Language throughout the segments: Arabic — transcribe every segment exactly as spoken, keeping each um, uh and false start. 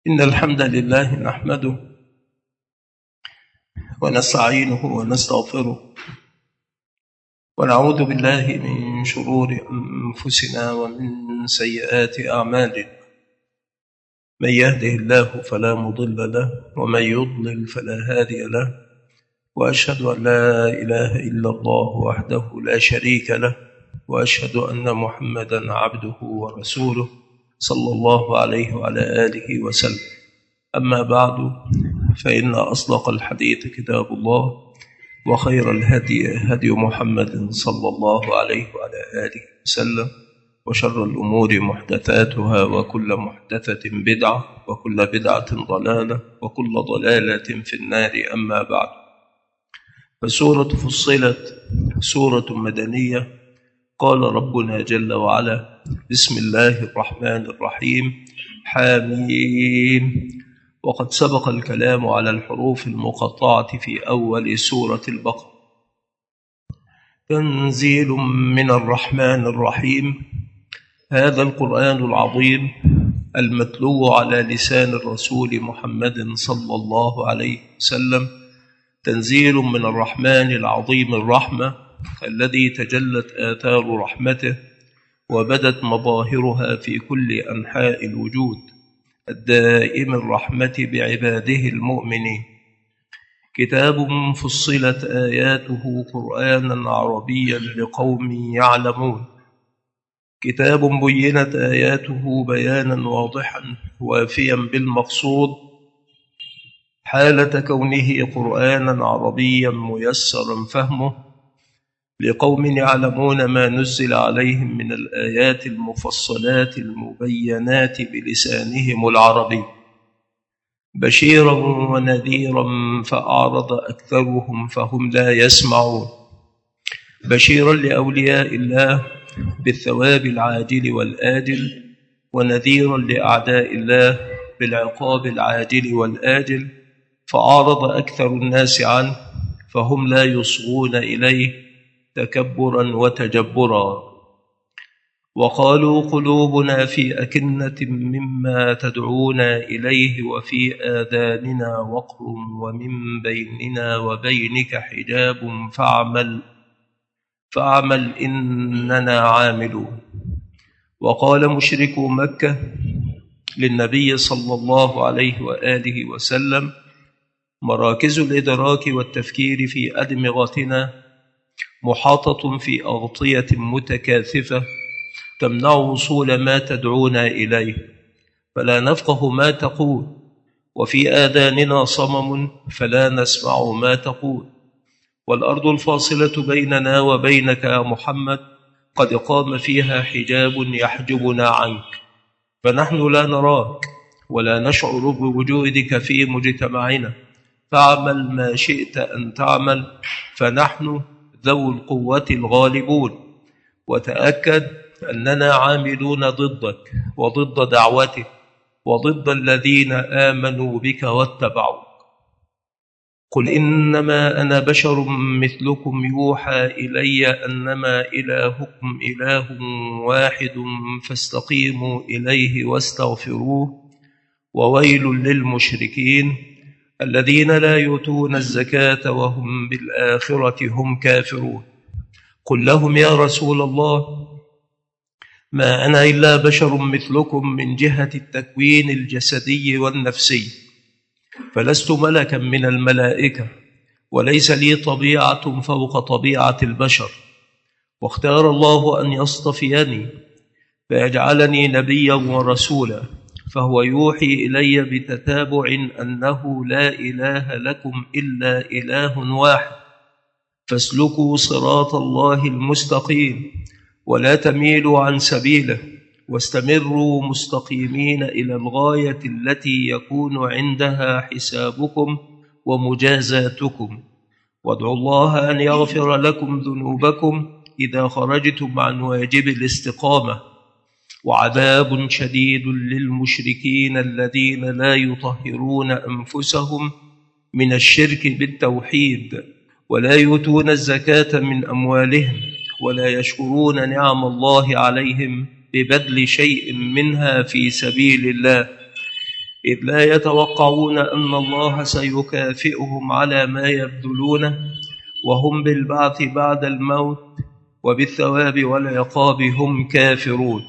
إن الحمد لله نحمده ونستعينه ونستغفره ونعوذ بالله من شرور أنفسنا ومن سيئات أعمالنا. من يهده الله فلا مضل له ومن يضلل فلا هادي له، وأشهد أن لا إله إلا الله وحده لا شريك له، وأشهد أن محمدا عبده ورسوله صلى الله عليه وعلى آله وسلم. أما بعد، فإن أصدق الحديث كتاب الله، وخير الهدي هدي محمد صلى الله عليه وعلى آله وسلم، وشر الأمور محدثاتها، وكل محدثة بدعة، وكل بدعة ضلالة، وكل ضلالة في النار. أما بعد، فسورة فصلت سورة مدنية. قال ربنا جل وعلا: بسم الله الرحمن الرحيم، حاميم. وقد سبق الكلام على الحروف المقطعة في أول سورة البقرة. تنزيل من الرحمن الرحيم، هذا القرآن العظيم المتلو على لسان الرسول محمد صلى الله عليه وسلم، تنزيل من الرحمن العظيم الرحمة، الذي تجلت آثار رحمته وبدت مظاهرها في كل أنحاء الوجود، الدائم الرحمة بعباده المؤمنين. كتاب فصلت آياته قرآنا عربيا لقوم يعلمون، كتاب بينت آياته بيانا واضحا وافيا بالمقصود، حالة كونه قرآنا عربيا ميسرا فهمه، لقوم يعلمون ما نزل عليهم من الآيات المفصلات المبينات بلسانهم العربي، بشيرا ونذيرا فأعرض أكثرهم فهم لا يسمعون، بشيرا لأولياء الله بالثواب العاجل والآجل، ونذيرا لأعداء الله بالعقاب العاجل والآجل، فأعرض أكثر الناس عنه فهم لا يصغون إليه تكبرا وتجبرا. وقالوا قلوبنا في أكنة مما تدعونا إليه، وفي آذاننا وقر، ومن بيننا وبينك حجاب فاعمل فاعمل إننا عاملون. وقال مشركو مكة للنبي صلى الله عليه وآله وسلم: مراكز الإدراك والتفكير في أدمغتنا محاطة في أغطية متكاثفة تمنع وصول ما تدعونا إليه، فلا نفقه ما تقول، وفي آذاننا صمم فلا نسمع ما تقول، والأرض الفاصلة بيننا وبينك يا محمد قد قام فيها حجاب يحجبنا عنك، فنحن لا نراك ولا نشعر بوجودك في مجتمعنا، فاعمل ما شئت أن تعمل، فنحن ذو القوة الغالبون، وتأكد أننا عاملون ضدك وضد دعوتك وضد الذين آمنوا بك واتبعوك. قل إنما أنا بشر مثلكم يوحى إلي أنما إلهكم إله واحد فاستقيموا إليه واستغفروه، وويل للمشركين الذين لا يؤتون الزكاة وهم بالآخرة هم كافرون. قل لهم يا رسول الله: ما أنا إلا بشر مثلكم من جهة التكوين الجسدي والنفسي، فلست ملكا من الملائكة، وليس لي طبيعة فوق طبيعة البشر، واختار الله أن يصطفيني فيجعلني نبيا ورسولا، فهو يوحي إلي بتتابع أنه لا إله لكم إلا إله واحد، فاسلكوا صراط الله المستقيم ولا تميلوا عن سبيله، واستمروا مستقيمين إلى الغاية التي يكون عندها حسابكم ومجازاتكم، وادعوا الله أن يغفر لكم ذنوبكم إذا خرجتم عن واجب الاستقامة، وعذاب شديد للمشركين الذين لا يطهرون أنفسهم من الشرك بالتوحيد، ولا يؤتون الزكاة من أموالهم، ولا يشكرون نعم الله عليهم ببذل شيء منها في سبيل الله، إذ لا يتوقعون أن الله سيكافئهم على ما يبذلونه، وهم بالبعث بعد الموت وبالثواب والعقاب هم كافرون.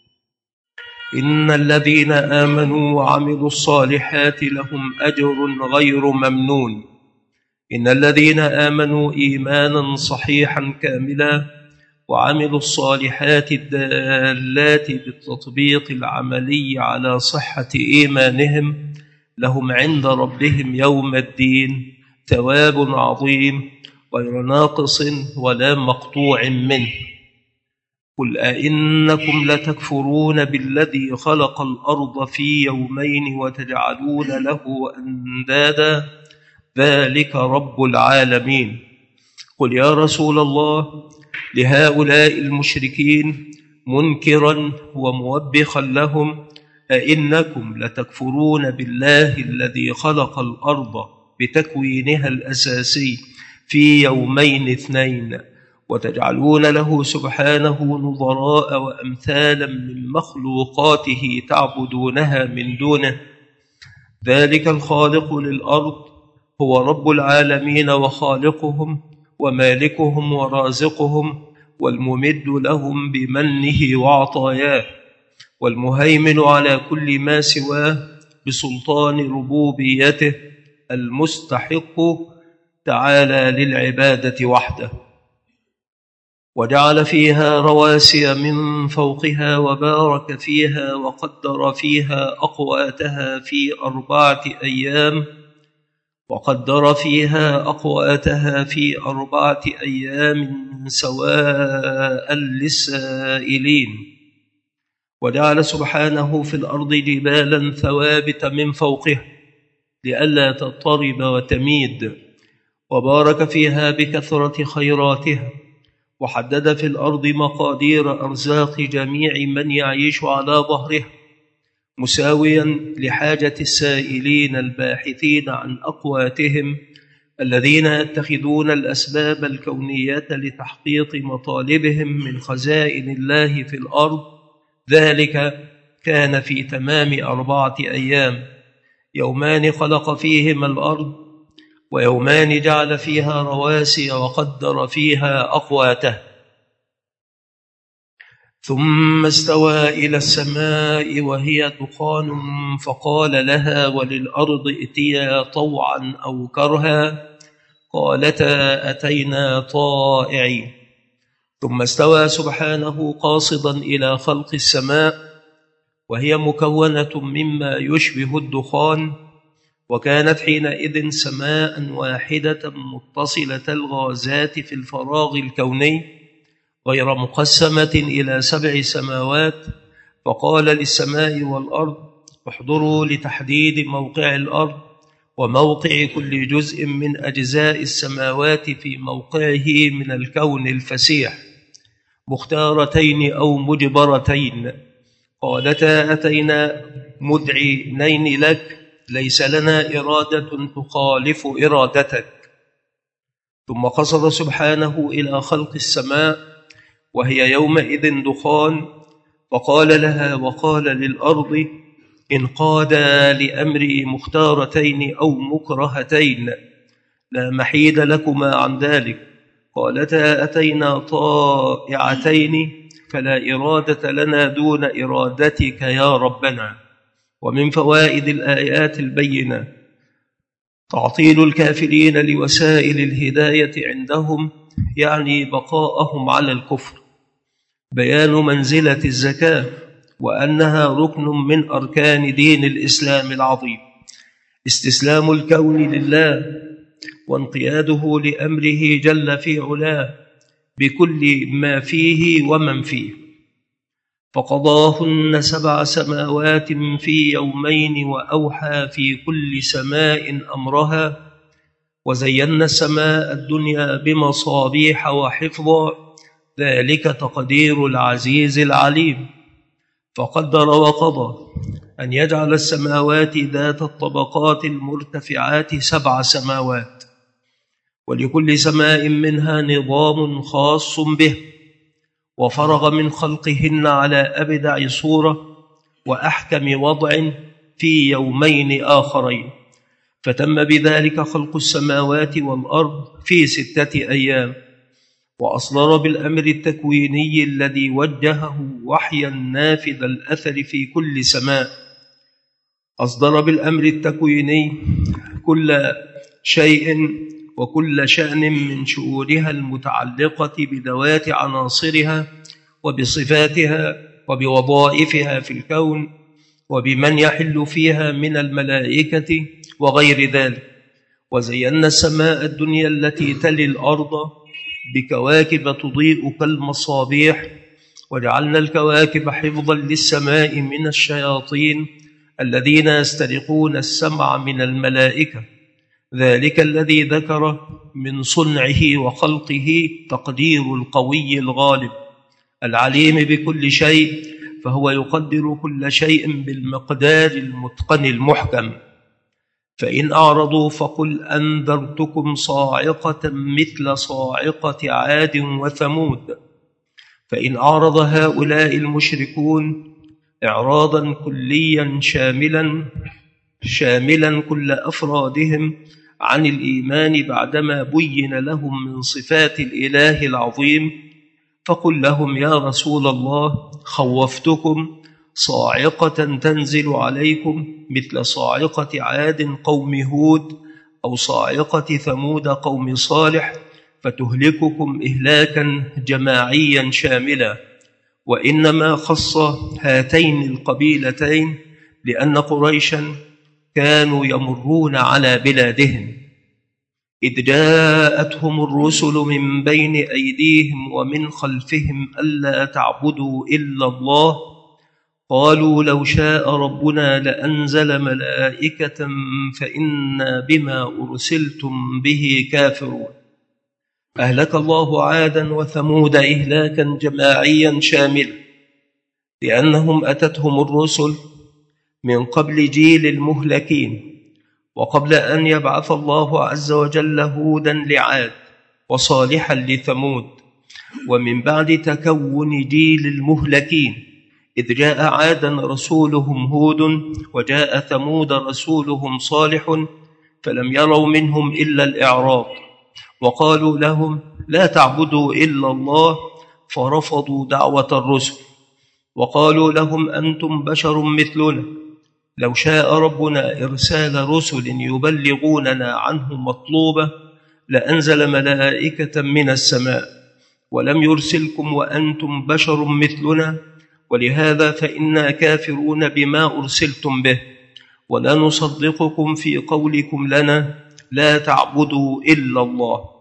إن الذين آمنوا وعملوا الصالحات لهم أجر غير ممنون. إن الذين آمنوا إيمانا صحيحا كاملا وعملوا الصالحات الدالات بالتطبيق العملي على صحة إيمانهم لهم عند ربهم يوم الدين ثواب عظيم غير ناقص ولا مقطوع منه. قل أئنكم لتكفرون بالذي خلق الأرض في يومين وتجعلون له أندادا ذلك رب العالمين. قل يا رسول الله لهؤلاء المشركين منكرا وموبخا لهم أئنكم لتكفرون بالله الذي خلق الأرض بتكوينها الأساسي في يومين اثنين وتجعلون له سبحانه نظراء وأمثالا من مخلوقاته تعبدونها من دونه. ذلك الخالق للأرض هو رب العالمين وخالقهم ومالكهم ورازقهم والممد لهم بمنه وعطاياه والمهيمن على كل ما سواه بسلطان ربوبيته المستحق تعالى للعبادة وحده. وجعل فيها رواسي من فوقها وبارك فيها وقدر فيها أقواتها في أربعة أيام وقدر فيها أقواتها في أربعة أيام سواء للسائلين. وجعل سبحانه في الأرض جبالا ثوابت من فوقها لئلا تضطرب وتميد، وبارك فيها بكثرة خيراتها، وحدد في الأرض مقادير أرزاق جميع من يعيش على ظهرها مساويا لحاجة السائلين الباحثين عن أقواتهم الذين يتخذون الأسباب الكونية لتحقيق مطالبهم من خزائن الله في الأرض. ذلك كان في تمام أربعة أيام، يومان خلق فيهما الأرض ويومان جعل فيها رواسي وقدر فيها أقواته. ثم استوى إلى السماء وهي دخان فقال لها وللأرض ائتيا طوعا أو كرها قالتا أتينا طائعين. ثم استوى سبحانه قاصدا إلى خلق السماء وهي مكونة مما يشبه الدخان، وكانت حينئذ سماء واحدة متصلة الغازات في الفراغ الكوني غير مقسمة إلى سبع سماوات. فقال للسماء والأرض احضروا لتحديد موقع الأرض وموقع كل جزء من أجزاء السماوات في موقعه من الكون الفسيح مختارتين أو مجبرتين. قالتا أتينا مذعنين لك ليس لنا إرادة تخالف إرادتك. ثم قصد سبحانه إلى خلق السماء وهي يومئذ دخان فقال لها وقال للأرض انقادا لأمري مختارتين أو مكرهتين لا محيد لكما عن ذلك. قالتا أتينا طائعتين فلا إرادة لنا دون إرادتك يا ربنا. ومن فوائد الآيات البينة تعطيل الكافرين لوسائل الهداية عندهم، يعني بقاءهم على الكفر، بيان منزلة الزكاة وأنها ركن من أركان دين الإسلام العظيم، استسلام الكون لله وانقياده لأمره جل في علاه بكل ما فيه ومن فيه. فقضاهن سبع سماوات في يومين وأوحى في كل سماء أمرها وزينا السماء الدنيا بمصابيح وحفظا ذلك تقدير العزيز العليم. فقدر وقضى أن يجعل السماوات ذات الطبقات المرتفعات سبع سماوات، ولكل سماء منها نظام خاص به، وفرغ من خلقهن على أبدع صورة وأحكم وضع في يومين آخرين، فتم بذلك خلق السماوات والأرض في ستة أيام. وأصدر بالأمر التكويني الذي وجهه وحيا نافذ الأثر في كل سماء، أصدر بالأمر التكويني كل شيء وكل شأن من شؤونها المتعلقة بذوات عناصرها وبصفاتها وبوظائفها في الكون وبمن يحل فيها من الملائكة وغير ذلك. وزينا السماء الدنيا التي تلي الأرض بكواكب تضيء كالمصابيح، وجعلنا الكواكب حفظا للسماء من الشياطين الذين يسترقون السمع من الملائكة. ذلك الذي ذكر من صنعه وخلقه تقدير القوي الغالب العليم بكل شيء، فهو يقدر كل شيء بالمقدار المتقن المحكم. فإن أعرضوا فقل أنذرتكم صاعقة مثل صاعقة عاد وثمود. فإن أعرض هؤلاء المشركون إعراضا كليا شاملا شاملا كل أفرادهم عن الإيمان بعدما بين لهم من صفات الإله العظيم، فقل لهم يا رسول الله خوفتكم صاعقة تنزل عليكم مثل صاعقة عاد قوم هود أو صاعقة ثمود قوم صالح، فتهلككم إهلاكا جماعيا شاملا. وإنما خص هاتين القبيلتين لأن قريشا كانوا يمرون على بلادهم إذ جاءتهم الرسل من بين أيديهم ومن خلفهم ألا تعبدوا إلا الله، قالوا لو شاء ربنا لأنزل ملائكة فإنا بما أرسلتم به كافرون. أهلك الله عادا وثمود إهلاكا جماعيا شاملا لأنهم أتتهم الرسل من قبل جيل المهلكين، وقبل أن يبعث الله عز وجل هودا لعاد وصالحا لثمود، ومن بعد تكون جيل المهلكين إذ جاء عادا رسولهم هود وجاء ثمود رسولهم صالح، فلم يروا منهم إلا الإعراض، وقالوا لهم لا تعبدوا إلا الله، فرفضوا دعوة الرسل. وقالوا لهم أنتم بشر مثلنا، لو شاء ربنا إرسال رسل يبلغوننا عنه مطلوبة لأنزل ملائكة من السماء، ولم يرسلكم وأنتم بشر مثلنا، ولهذا فإنا كافرون بما أرسلتم به، ولا نصدقكم في قولكم لنا لا تعبدوا إلا الله.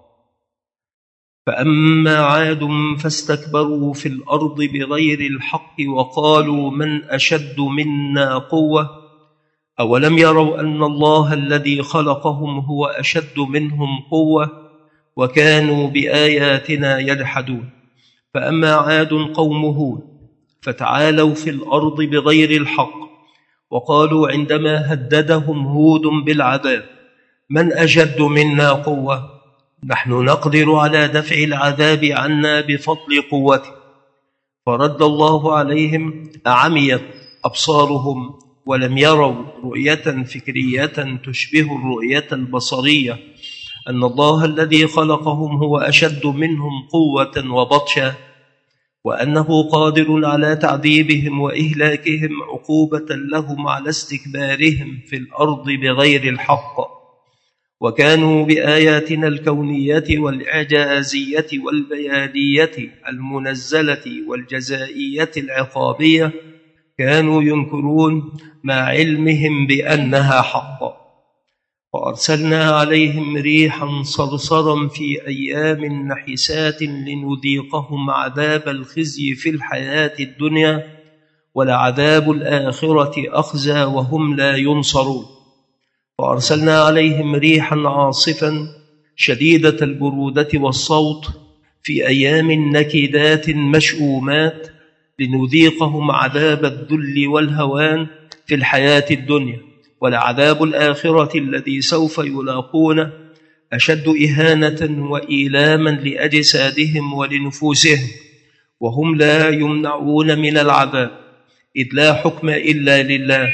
فأما عاد فاستكبروا في الأرض بغير الحق وقالوا من أشد منا قوة، أولم يروا أن الله الذي خلقهم هو أشد منهم قوة، وكانوا بآياتنا يجحدون. فأما عاد قوم هود فتعالوا في الأرض بغير الحق، وقالوا عندما هددهم هود بالعذاب من أشد منا قوة، نحن نقدر على دفع العذاب عنا بفضل قوته. فرد الله عليهم أعميت أبصارهم ولم يروا رؤية فكرية تشبه الرؤية البصرية أن الله الذي خلقهم هو أشد منهم قوة وبطشا، وأنه قادر على تعذيبهم وإهلاكهم عقوبة لهم على استكبارهم في الأرض بغير الحق. وكانوا بآياتنا الكونية والإعجازية والبيانية المنزلة والجزائية العقابية كانوا ينكرون مع علمهم بأنها حق. وأرسلنا عليهم ريحا صرصرا في أيام نحسات لنذيقهم عذاب الخزي في الحياة الدنيا، ولعذاب الآخرة أخزى وهم لا ينصرون. وأرسلنا عليهم ريحا عاصفا شديدة البرودة والصوت في أيام نكدات مشؤومات لنذيقهم عذاب الذل والهوان في الحياة الدنيا، ولعذاب الآخرة الذي سوف يلاقونه أشد إهانة وإيلاما لأجسادهم ولنفوسهم، وهم لا يمنعون من العذاب، إذ لا حكم إلا لله،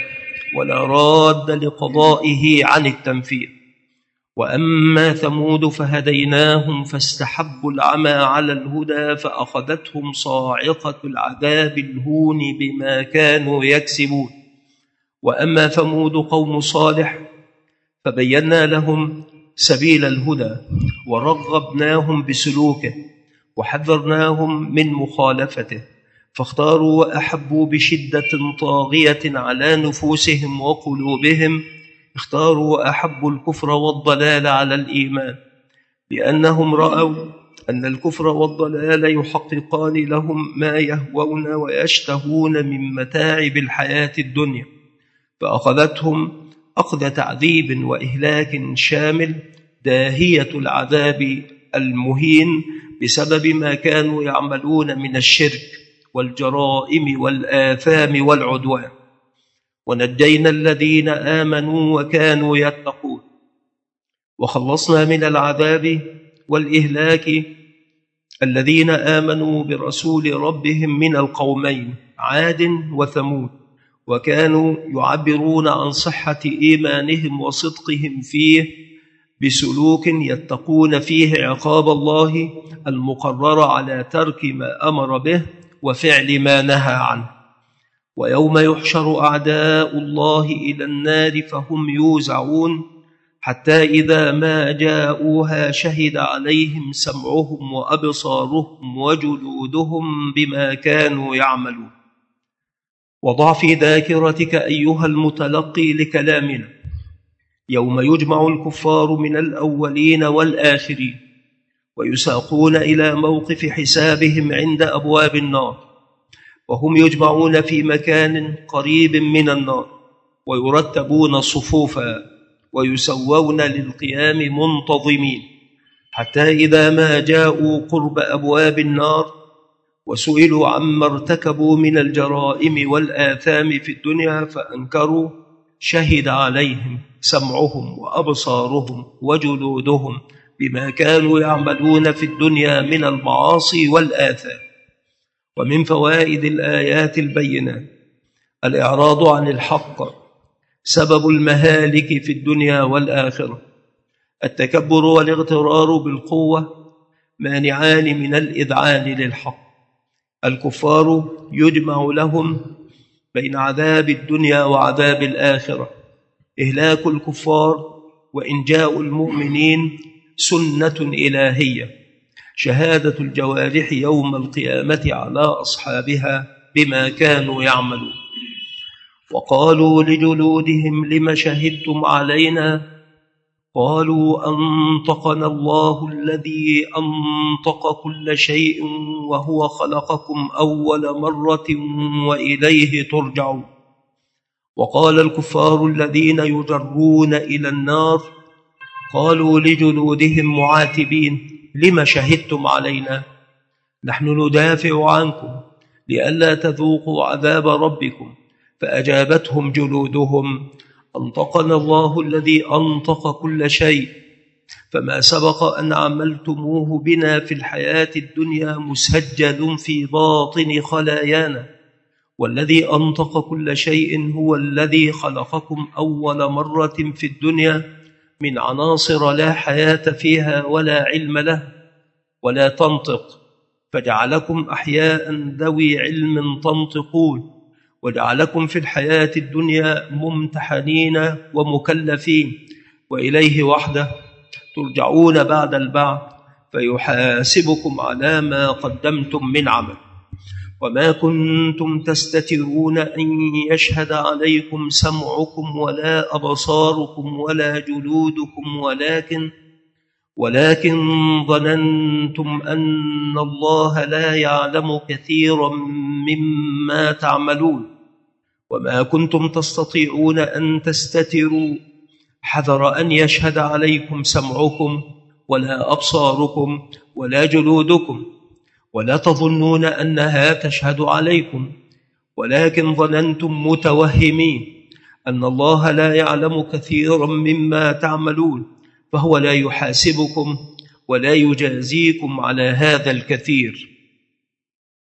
ولا راد لقضائه عن التنفيذ. وأما ثمود فهديناهم فاستحبوا العمى على الهدى فأخذتهم صاعقة العذاب الهون بما كانوا يكسبون. وأما ثمود قوم صالح فبينا لهم سبيل الهدى ورغبناهم بسلوكه وحذرناهم من مخالفته، فاختاروا وأحبوا بشدة طاغية على نفوسهم وقلوبهم، اختاروا وأحبوا الكفر والضلال على الإيمان، لأنهم رأوا أن الكفر والضلال يحققان لهم ما يهوون ويشتهون من متاعب الحياة الدنيا، فأخذتهم أخذ تعذيب وإهلاك شامل داهية العذاب المهين بسبب ما كانوا يعملون من الشرك والجرائم والآثام والعدوان. ونجينا الذين آمنوا وكانوا يتقون، وخلصنا من العذاب والإهلاك الذين آمنوا برسول ربهم من القومين عاد وثمود، وكانوا يعبرون عن صحة إيمانهم وصدقهم فيه بسلوك يتقون فيه عقاب الله المقرر على ترك ما أمر به وفعل ما نهى عنه. ويوم يحشر أعداء الله إلى النار فهم يوزعون حتى إذا ما جاءوها شهد عليهم سمعهم وأبصارهم وجلودهم بما كانوا يعملون. وضع في ذاكرتك أيها المتلقي لكلامنا يوم يجمع الكفار من الأولين والآخرين ويساقون إلى موقف حسابهم عند أبواب النار، وهم يجمعون في مكان قريب من النار ويرتبون صفوفا ويسوون للقيام منتظمين، حتى إذا ما جاءوا قرب أبواب النار وسئلوا عما ارتكبوا من الجرائم والآثام في الدنيا فأنكروا شهد عليهم سمعهم وأبصارهم وجلودهم بما كانوا يعملون في الدنيا من المعاصي والآثام. ومن فوائد الآيات البينات الإعراض عن الحق سبب المهالك في الدنيا والآخرة. التكبر والاغترار بالقوة مانعان من الإذعان للحق. الكفار يجمع لهم بين عذاب الدنيا وعذاب الآخرة. إهلاك الكفار وإنجاء المؤمنين سنة إلهية، شهادة الجوارح يوم القيامة على أصحابها بما كانوا يعملون. وقالوا لجلودهم لم شهدتم علينا؟ قالوا أنطقنا الله الذي أنطق كل شيء وهو خلقكم أول مرة وإليه ترجعون. وقال الكفار الذين يجرون إلى النار قالوا لجلودهم معاتبين لم شهدتم علينا؟ نحن ندافع عنكم لئلا تذوقوا عذاب ربكم. فأجابتهم جلودهم أنطقنا الله الذي أنطق كل شيء، فما سبق أن عملتموه بنا في الحياة الدنيا مسجل في باطن خلايانا، والذي أنطق كل شيء هو الذي خلقكم أول مرة في الدنيا من عناصر لا حياة فيها ولا علم له ولا تنطق، فجعلكم أحياء ذوي علم تنطقون، وجعلكم في الحياة الدنيا ممتحنين ومكلفين، وإليه وحده ترجعون بعد البعث فيحاسبكم على ما قدمتم من عمل. وما كنتم تستترون أن يشهد عليكم سمعكم ولا أبصاركم ولا جلودكم ولكن ولكن ظننتم أن الله لا يعلم كثيرا مما تعملون. وما كنتم تستطيعون أن تستتروا حذر أن يشهد عليكم سمعكم ولا أبصاركم ولا جلودكم، ولا تظنون أنها تشهد عليكم، ولكن ظننتم متوهمين أن الله لا يعلم كثيرا مما تعملون، فهو لا يحاسبكم ولا يجازيكم على هذا الكثير.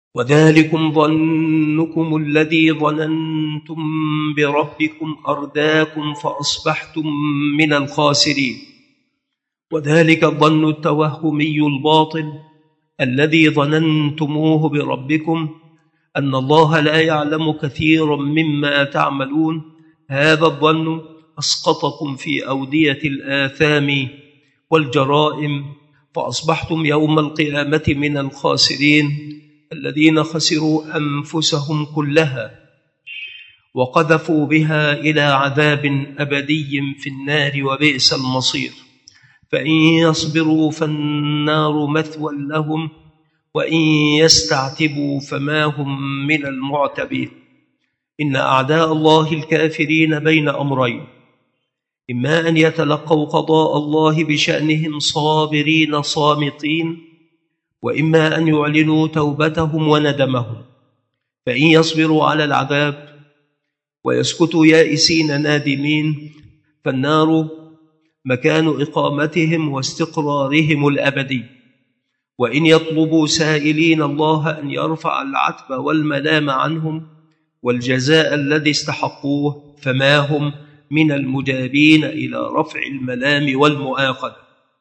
وذلكم ظنكم الذي ظننتم بربكم أرداكم فأصبحتم من الخاسرين. وذلك الظن التوهمي الباطل الذي ظننتموه بربكم أن الله لا يعلم كثيرا مما تعملون، هذا الظن أسقطكم في أودية الآثام والجرائم، فأصبحتم يوم القيامة من الخاسرين الذين خسروا أنفسهم كلها وقذفوا بها إلى عذاب أبدي في النار وبئس المصير. فإن يصبروا فالنار مثوى لهم وإن يستعتبوا فما هم من المعتبين. إن أعداء الله الكافرين بين أمرين، إما أن يتلقوا قضاء الله بشأنهم صابرين صامتين، وإما أن يعلنوا توبتهم وندمهم. فإن يصبروا على العذاب ويسكتوا يائسين نادمين فالنار مكان إقامتهم واستقرارهم الأبدي. وإن يطلبوا سائلين الله أن يرفع العتب والملام عنهم والجزاء الذي استحقوه فما هم من المجابين إلى رفع الملام والمؤاخذة.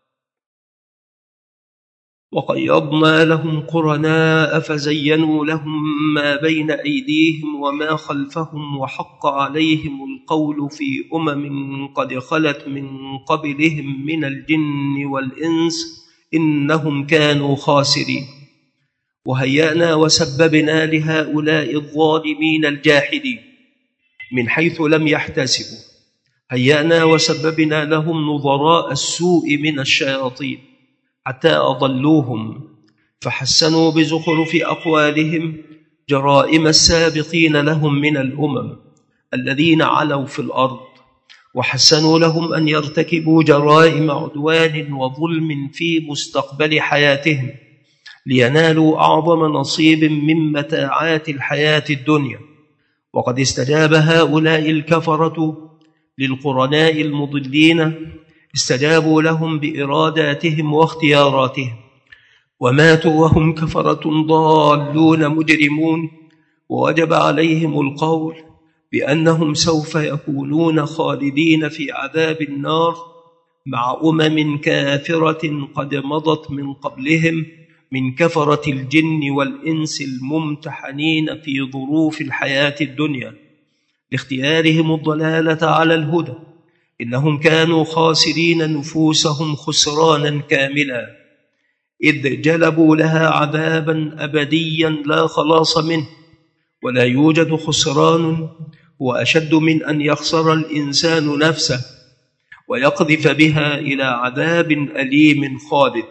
وقيضنا لهم قرناء فزينوا لهم ما بين أيديهم وما خلفهم وحق عليهم القول في أمم قد خلت من قبلهم من الجن والإنس إنهم كانوا خاسرين. وهيأنا وسببنا لهؤلاء الظالمين الجاحدين من حيث لم يحتسبوا، هيأنا وسببنا لهم نظراء السوء من الشياطين حتى أضلوهم، فحسنوا بزخرف أقوالهم جرائم السابقين لهم من الأمم الذين علوا في الأرض، وحسنوا لهم أن يرتكبوا جرائم عدوان وظلم في مستقبل حياتهم لينالوا أعظم نصيب من متاعات الحياة الدنيا. وقد استجاب هؤلاء الكفرة للقرناء المضلين، استجابوا لهم بإراداتهم واختياراتهم، وماتوا وهم كفرة ضالون مجرمون، ووجب عليهم القول بأنهم سوف يكونون خالدين في عذاب النار مع أمم كافرة قد مضت من قبلهم من كفرة الجن والإنس الممتحنين في ظروف الحياة الدنيا لاختيارهم الضلالة على الهدى. إنهم كانوا خاسرين نفوسهم خسرانا كاملا، إذ جلبوا لها عذابا أبديا لا خلاص منه. ولا يوجد خسران هو أشد من أن يخسر الإنسان نفسه ويقذف بها إلى عذاب أليم خالد.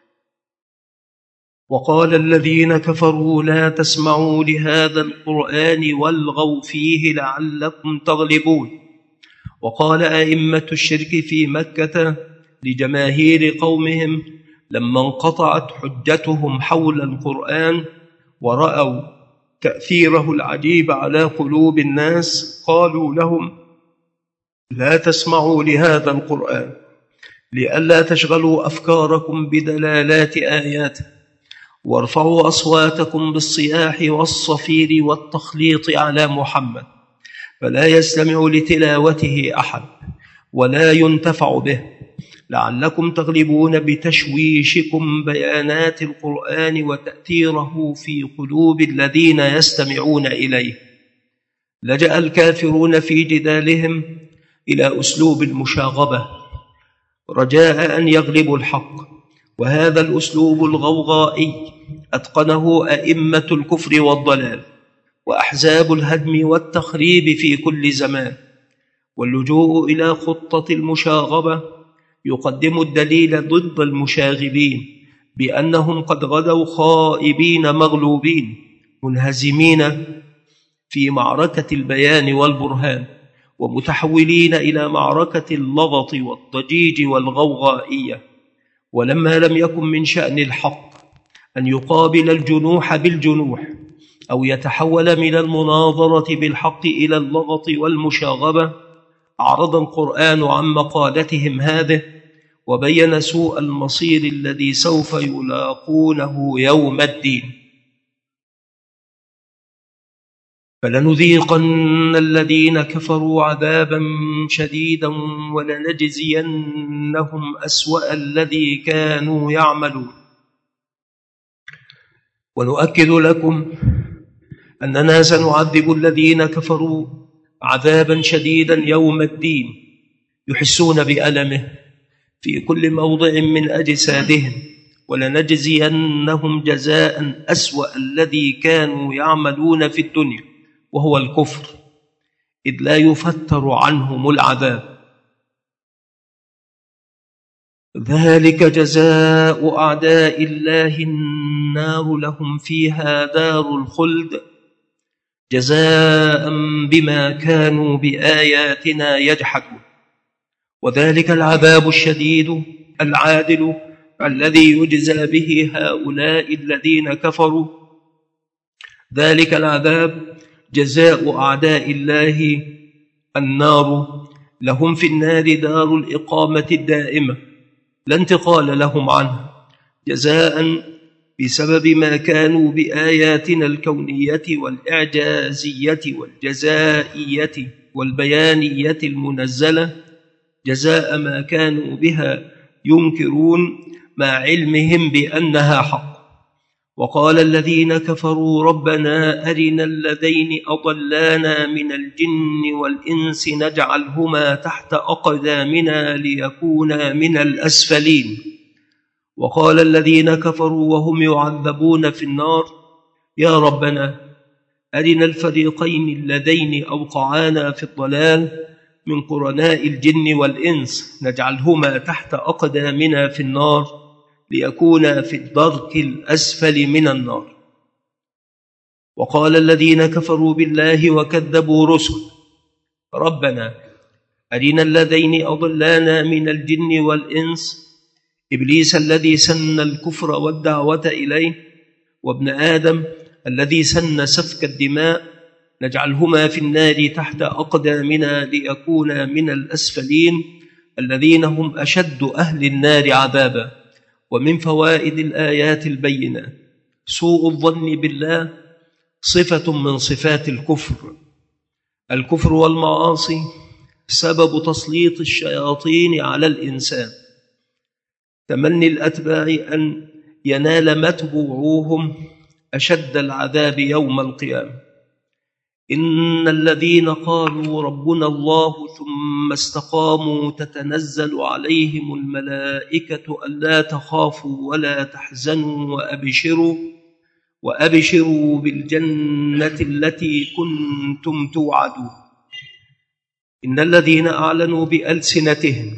وقال الذين كفروا لا تسمعوا لهذا القرآن والغوا فيه لعلكم تغلبون. وقال أئمة الشرك في مكة لجماهير قومهم لما انقطعت حجتهم حول القرآن ورأوا تأثيره العجيب على قلوب الناس، قالوا لهم لا تسمعوا لهذا القرآن لئلا تشغلوا أفكاركم بدلالات آياته، وارفعوا أصواتكم بالصياح والصفير والتخليط على محمد، فلا يستمع لتلاوته أحد ولا ينتفع به، لعلكم تغلبون بتشويشكم بيانات القرآن وتأثيره في قلوب الذين يستمعون إليه. لجأ الكافرون في جدالهم إلى أسلوب المشاغبة رجاء أن يغلبوا الحق، وهذا الأسلوب الغوغائي أتقنه أئمة الكفر والضلال وأحزاب الهدم والتخريب في كل زمان. واللجوء إلى خطة المشاغبة يقدم الدليل ضد المشاغبين بأنهم قد غدوا خائبين مغلوبين منهزمين في معركة البيان والبرهان، ومتحولين إلى معركة اللغط والضجيج والغوغائية. ولما لم يكن من شأن الحق أن يقابل الجنوح بالجنوح أو يتحول من المناظرة بالحق إلى اللغط والمشاغبة، أعرض القرآن عن مقالتهم هذه وبين سوء المصير الذي سوف يلاقونه يوم الدين. فلنذيقن الذين كفروا عذابا شديدا ولنجزينهم أسوأ الذي كانوا يعملون. ونؤكد لكم أننا سنعذب الذين كفروا عذابا شديدا يوم الدين، يحسون بألمه في كل موضع من أجسادهم، ولنجزينهم جزاء أسوأ الذي كانوا يعملون في الدنيا، وهو الكفر، إذ لا يفتر عنهم العذاب. ذلك جزاء أعداء الله النار لهم فيها دار الخلد جزاء بما كانوا بآياتنا يجحدون. وذلك العذاب الشديد العادل الذي يجزى به هؤلاء الذين كفروا، ذلك العذاب جزاء أعداء الله النار لهم في النار دار الإقامة الدائمة لا انتقال لهم عنها، جزاء بسبب ما كانوا بآياتنا الكونية والإعجازية والجزائية والبيانية المنزلة جزاء ما كانوا بها ينكرون مع علمهم بأنها حق. وقال الذين كفروا ربنا أرنا الذين أضلانا من الجن والإنس نجعلهما تحت أقدامنا ليكونا من الأسفلين. وقال الذين كفروا وهم يعذبون في النار يا ربنا أرنا الفريقين اللذين أوقعانا في الضلال من قرناء الجن والإنس نجعلهما تحت أقدامنا في النار ليكونا في الدرك الأسفل من النار. وقال الذين كفروا بالله وكذبوا رسل ربنا أرنا الذين أضلانا من الجن والإنس إبليس الذي سن الكفر والدعوة إليه، وابن آدم الذي سن سفك الدماء، نجعلهما في النار تحت أقدامنا ليكونا من الأسفلين الذين هم أشد أهل النار عذابا. ومن فوائد الآيات البينات سوء الظن بالله صفة من صفات الكفر. الكفر والمعاصي سبب تسليط الشياطين على الإنسان، تمني الأتباع أن ينال متبوعوهم أشد العذاب يوم القيامة. إن الذين قالوا ربنا الله ثم استقاموا تتنزل عليهم الملائكة ألا تخافوا ولا تحزنوا وأبشروا وأبشروا بالجنة التي كنتم توعدون. إن الذين أعلنوا بألسنتهم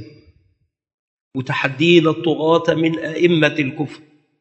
متحدين الطغاة من أئمة الكفر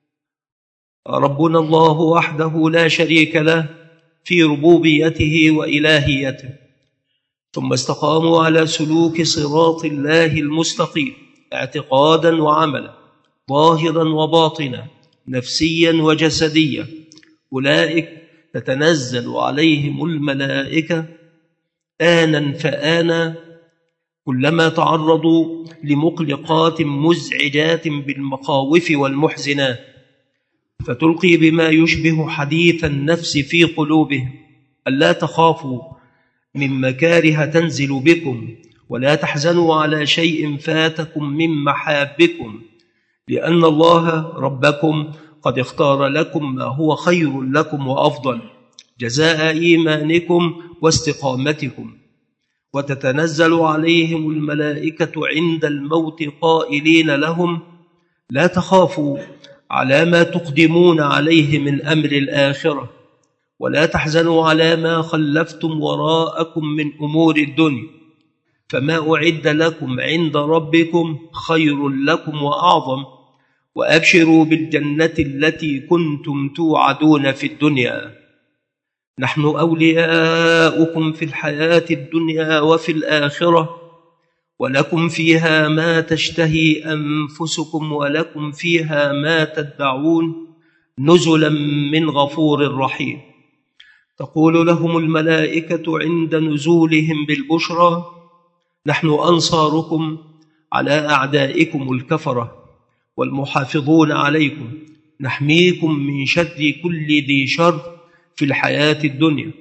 ربنا الله وحده لا شريك له في ربوبيته وإلهيته، ثم استقاموا على سلوك صراط الله المستقيم اعتقادا وعملا، ظاهرا وباطنا، نفسيا وجسديا، أولئك تتنزل عليهم الملائكة آنا فآنا كلما تعرضوا لمقلقات مزعجات بالمخاوف والمحزنات، فتلقي بما يشبه حديث النفس في قلوبهم ألا تخافوا من مكاره تنزل بكم ولا تحزنوا على شيء فاتكم من محابكم، لأن الله ربكم قد اختار لكم ما هو خير لكم وأفضل جزاء إيمانكم واستقامتكم. وتتنزل عليهم الملائكة عند الموت قائلين لهم لا تخافوا على ما تقدمون عليه من أمر الآخرة، ولا تحزنوا على ما خلفتم وراءكم من أمور الدنيا، فما أعد لكم عند ربكم خير لكم وأعظم، وأبشروا بالجنة التي كنتم توعدون في الدنيا. نحن أولياؤكم في الحياة الدنيا وفي الآخرة، ولكم فيها ما تشتهي أنفسكم ولكم فيها ما تدعون نزلا من غفور رحيم. تقول لهم الملائكة عند نزولهم بالبشرى نحن أنصاركم على أعدائكم الكفرة والمحافظون عليكم، نحميكم من شر كل ذي شر في الحياة الدنيا،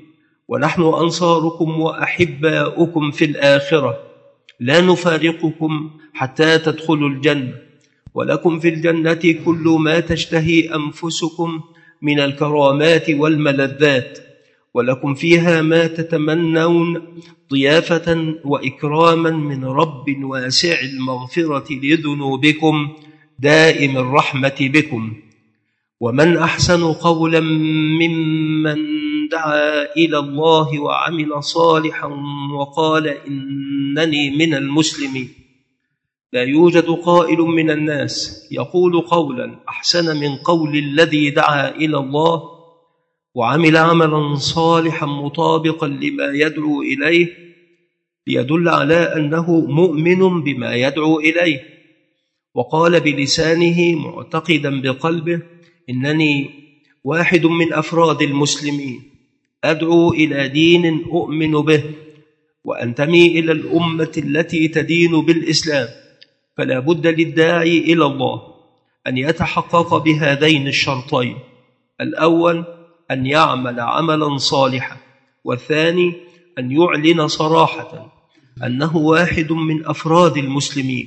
ونحن أنصاركم وأحباؤكم في الآخرة، لا نفارقكم حتى تدخلوا الجنة، ولكم في الجنة كل ما تشتهي أنفسكم من الكرامات والملذات، ولكم فيها ما تتمنون، ضيافة وإكراما من رب واسع المغفرة لذنوبكم دائم الرحمة بكم. ومن أحسن قولا ممن دعا إلى الله وعمل صالحا وقال إنني من المسلمين. لا يوجد قائل من الناس يقول قولا أحسن من قول الذي دعا إلى الله وعمل عملا صالحا مطابقا لما يدعو إليه، ليدل على أنه مؤمن بما يدعو إليه، وقال بلسانه معتقدا بقلبه إنني واحد من أفراد المسلمين، أدعو إلى دين أؤمن به وأنتمي إلى الأمة التي تدين بالإسلام. فلا بد للداعي إلى الله أن يتحقق بهذين الشرطين: الأول أن يعمل عملا صالحا، والثاني أن يعلن صراحة أنه واحد من أفراد المسلمين.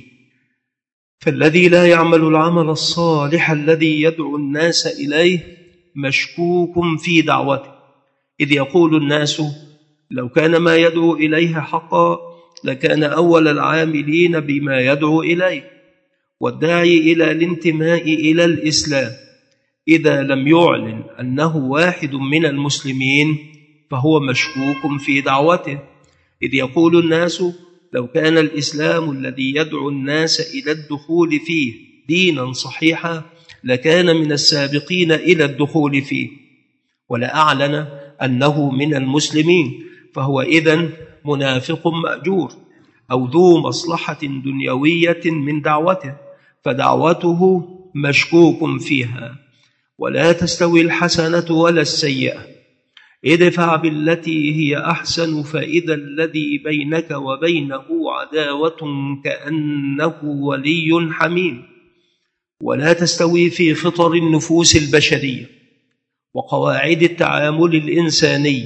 فالذي لا يعمل العمل الصالح الذي يدعو الناس إليه مشكوك في دعوته، إذ يقول الناس لو كان ما يدعو إليه حقا لكان أول العاملين بما يدعو إليه. والداعي إلى الانتماء إلى الإسلام إذا لم يعلن أنه واحد من المسلمين فهو مشكوك في دعوته، إذ يقول الناس لو كان الإسلام الذي يدعو الناس إلى الدخول فيه دينا صحيحا لكان من السابقين إلى الدخول فيه، ولأعلن أنه من المسلمين، فهو إذن منافق مأجور أو ذو مصلحة دنيوية من دعوته، فدعوته مشكوك فيها. ولا تستوي الحسنة ولا السيئة، ادفع بالتي هي أحسن فإذا الذي بينك وبينه عداوة كأنه ولي حميم. ولا تستوي في فطر النفوس البشرية وقواعد التعامل الإنساني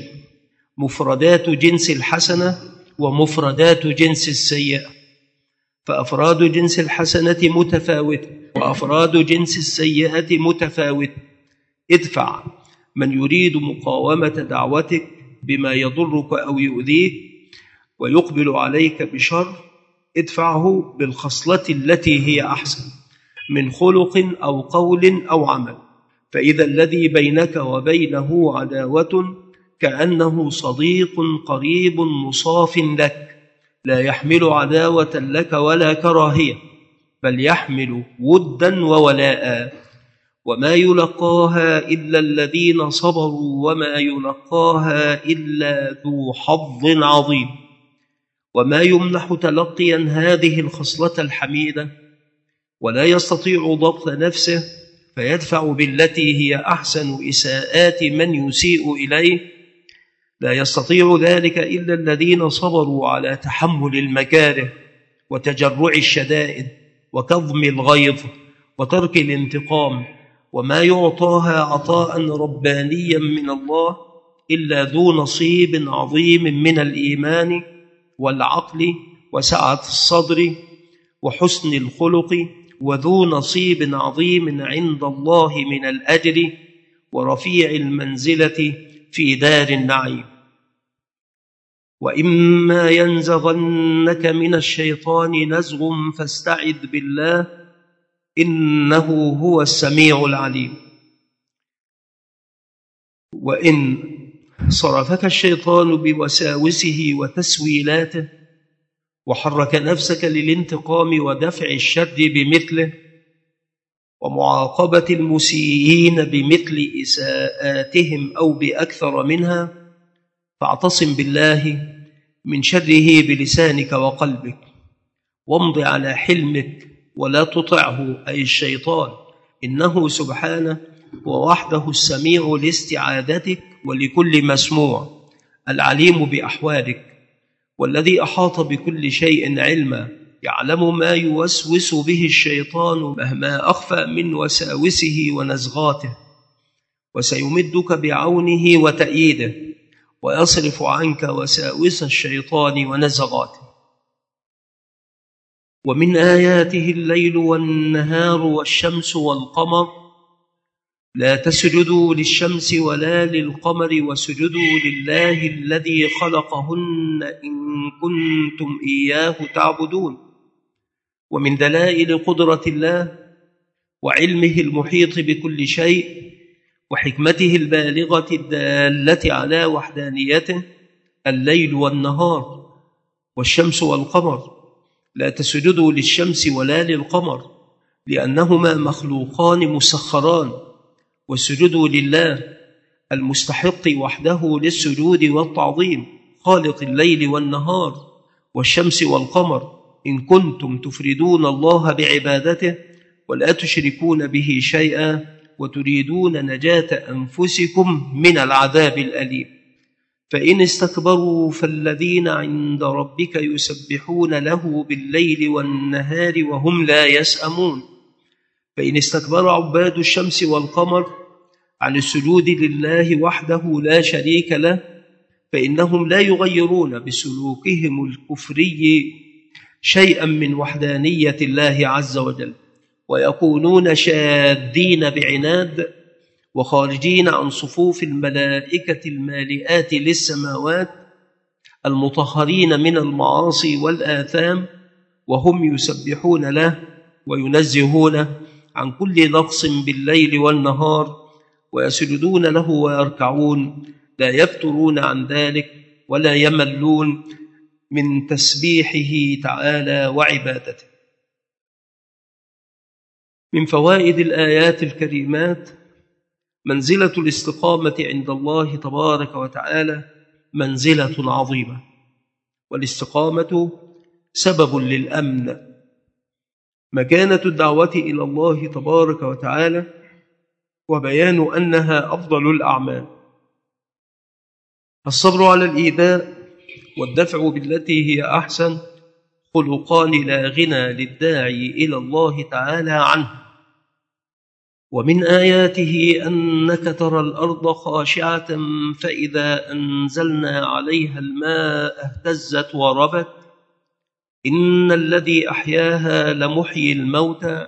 مفردات جنس الحسنة ومفردات جنس السيئة، فأفراد جنس الحسنة متفاوتة وأفراد جنس السيئة متفاوتة. ادفع من يريد مقاومة دعوتك بما يضرك أو يؤذيك ويقبل عليك بشر، ادفعه بالخصلة التي هي أحسن من خلق أو قول أو عمل، فإذا الذي بينك وبينه عداوة كأنه صديق قريب مصاف لك، لا يحمل عداوة لك ولا كراهية، بل يحمل ودا وولاء. وما يلقاها إلا الذين صبروا وما يلقاها إلا ذو حظ عظيم. وما يمنح تلقيا هذه الخصلة الحميدة ولا يستطيع ضبط نفسه فيدفع بالتي هي أحسن إساءات من يسيء إليه، لا يستطيع ذلك إلا الذين صبروا على تحمل المكاره وتجرع الشدائد وكظم الغيظ وترك الانتقام. وما يعطاها عطاء ربانيا من الله إلا ذو نصيب عظيم من الإيمان والعقل وسعة الصدر وحسن الخلق، وذو نصيب عظيم عند الله من الأجر ورفيع المنزلة في دار النعيم. وإما ينزغنك من الشيطان نزغ فاستعذ بالله إنه هو السميع العليم. وإن صرفك الشيطان بوساوسه وتسويلاته وحرك نفسك للانتقام ودفع الشر بمثله ومعاقبة المسيئين بمثل إساءاتهم أو بأكثر منها، فاعتصم بالله من شره بلسانك وقلبك، وامض على حلمك ولا تطعه أي الشيطان، إنه سبحانه ووحده السميع لاستعاذتك ولكل مسموع، العليم بأحوالك، والذي أحاط بكل شيء علما، يعلم ما يوسوس به الشيطان مهما أخفى من وساوسه ونزغاته، وسيمدك بعونه وتأييده ويصرف عنك وساوس الشيطان ونزغاته. ومن آياته الليل والنهار والشمس والقمر، لا تسجدوا للشمس ولا للقمر واسجدوا لله الذي خلقهن إن كنتم إياه تعبدون. ومن دلائل قدرة الله وعلمه المحيط بكل شيء وحكمته البالغة الدالة على وحدانيته الليل والنهار والشمس والقمر. لا تسجدوا للشمس ولا للقمر لأنهما مخلوقان مسخران، واسجدوا لله المستحق وحده للسجود والتعظيم خالق الليل والنهار والشمس والقمر إن كنتم تفردون الله بعبادته ولا تشركون به شيئا وتريدون نجاة أنفسكم من العذاب الأليم. فإن استكبروا فالذين عند ربك يسبحون له بالليل والنهار وهم لا يسأمون. فإن استكبر عباد الشمس والقمر عن السجود لله وحده لا شريك له فإنهم لا يغيرون بسلوكهم الكفري شيئا من وحدانية الله عز وجل، ويكونون شاذين بعناد وخارجين عن صفوف الملائكة المالئات للسماوات المطهرين من المعاصي والآثام، وهم يسبحون له وينزهونه عن كل نقص بالليل والنهار، ويسجدون له ويركعون، لا يفترون عن ذلك ولا يملون من تسبيحه تعالى وعبادته. من فوائد الآيات الكريمات منزلة الاستقامة عند الله تبارك وتعالى منزلة عظيمة، والاستقامة سبب للأمن. مكانة الدعوة إلى الله تبارك وتعالى وبيان أنها أفضل الأعمال. الصبر على الإيذاء والدفع بالتي هي أحسن خلقان لا غنى للداعي إلى الله تعالى عنه. ومن آياته أنك ترى الأرض خاشعة فإذا أنزلنا عليها الماء اهتزت وربت إن الذي أحياها لمحيي الموتى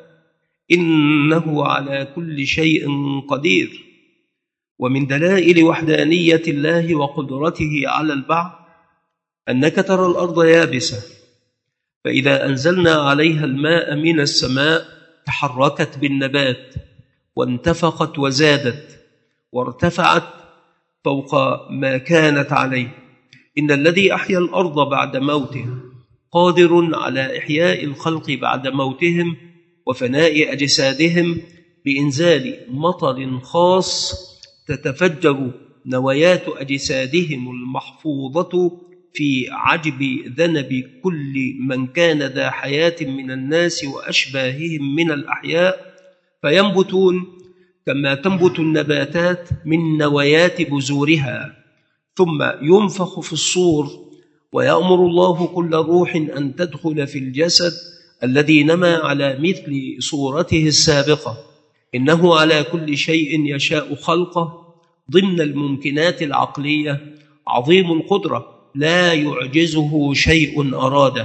إنه على كل شيء قدير. ومن دلائل وحدانية الله وقدرته على البعث أنك ترى الأرض يابسة فإذا أنزلنا عليها الماء من السماء تحركت بالنبات وانتفقت وزادت وارتفعت فوق ما كانت عليه. إن الذي أحيا الأرض بعد موتها قادر على إحياء الخلق بعد موتهم وفناء أجسادهم بإنزال مطر خاص تتفجر نوايات أجسادهم المحفوظة في عجب ذنب كل من كان ذا حياة من الناس وأشباههم من الأحياء، فينبتون كما تنبت النباتات من نوايات بذورها، ثم ينفخ في الصور ويأمر الله كل روح أن تدخل في الجسد الذي نما على مثل صورته السابقة. إنه على كل شيء يشاء خلقه ضمن الممكنات العقلية عظيم القدرة لا يعجزه شيء أراده.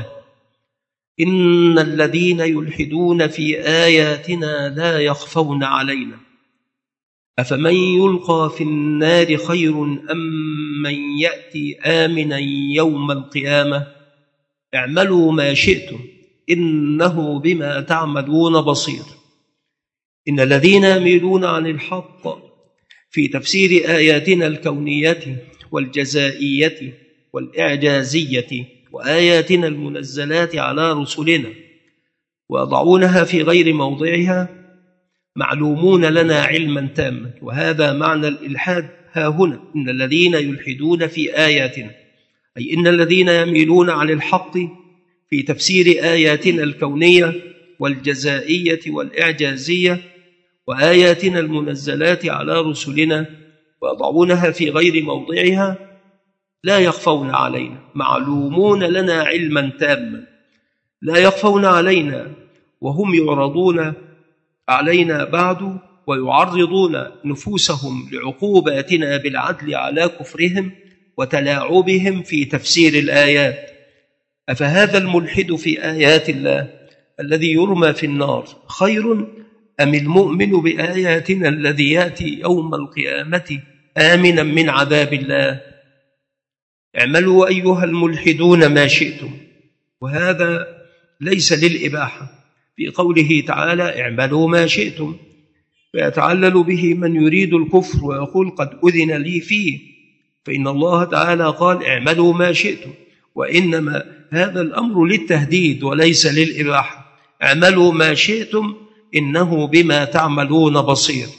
إن الذين يلحدون في آياتنا لا يخفون علينا أفمن يلقى في النار خير أم من يأتي آمنا يوم القيامة اعملوا ما شئتم إنه بما تعملون بصير. إن الذين يميلون عن الحق في تفسير آياتنا الكونية والجزائية والإعجازية وآياتنا المنزلات على رسلنا ويضعونها في غير موضعها معلومون لنا علما تاما. وهذا معنى الإلحاد ها هنا، إن الذين يلحدون في آياتنا، أي إن الذين يميلون عن الحق في تفسير آياتنا الكونية والجزائية والإعجازية وآياتنا المنزلات على رسلنا ويضعونها في غير موضعها لا يخفون علينا، معلومون لنا علما تاما، لا يخفون علينا وهم يعرضون علينا بعد ويعرضون نفوسهم لعقوباتنا بالعدل على كفرهم وتلاعبهم في تفسير الآيات. أفهذا الملحد في آيات الله الذي يرمى في النار خير أم المؤمن بآياتنا الذي يأتي يوم القيامة آمنا من عذاب الله؟ اعملوا أيها الملحدون ما شئتم، وهذا ليس للإباحة في قوله تعالى اعملوا ما شئتم، فيتعلل به من يريد الكفر ويقول قد أذن لي فيه، فإن الله تعالى قال اعملوا ما شئتم، وإنما هذا الأمر للتهديد وليس للإباحة. اعملوا ما شئتم إنه بما تعملون بصير.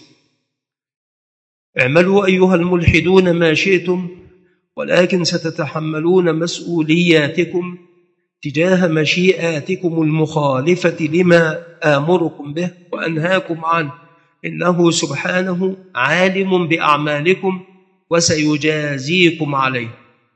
اعملوا أيها الملحدون ما شئتم، ولكن ستتحملون مسؤولياتكم تجاه مشيئاتكم المخالفة لما آمركم به وأنهاكم عنه، إنه سبحانه عالم بأعمالكم وسيجازيكم عليه.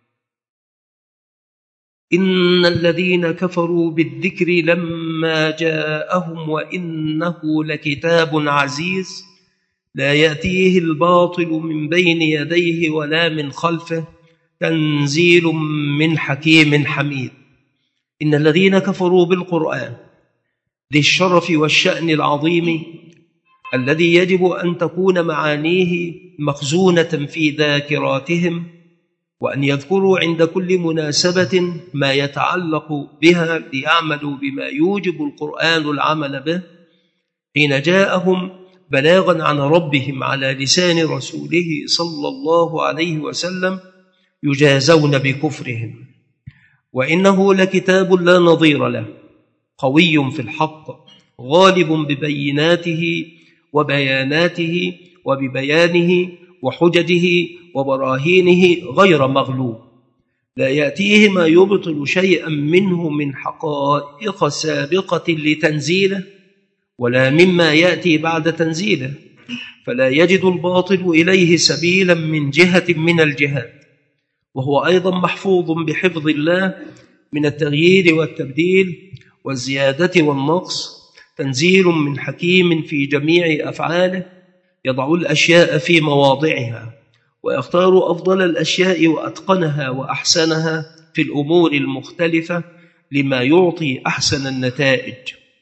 إن الذين كفروا بالذكر لما جاءهم وإنه لكتاب عزيز لا يأتيه الباطل من بين يديه ولا من خلفه تنزيل من حكيم حميد. إن الذين كفروا بالقرآن ذي الشرف والشأن العظيم الذي يجب أن تكون معانيه مخزونة في ذاكراتهم، وأن يذكروا عند كل مناسبة ما يتعلق بها ليعملوا بما يوجب القرآن العمل به، حين جاءهم بلاغا عن ربهم على لسان رسوله صلى الله عليه وسلم يجازون بكفرهم. وإنه لكتاب لا نظير له، قوي في الحق، غالب ببيناته وبياناته وببيانه وحججه وبراهينه غير مغلوب، لا يأتيه ما يبطل شيئا منه من حقائق سابقة لتنزيله ولا مما يأتي بعد تنزيله، فلا يجد الباطل إليه سبيلا من جهة من الجهات، وهو أيضا محفوظ بحفظ الله من التغيير والتبديل والزيادة والنقص، تنزيل من حكيم في جميع أفعاله يضع الأشياء في مواضعها ويختار أفضل الأشياء وأتقنها وأحسنها في الأمور المختلفة لما يعطي أحسن النتائج.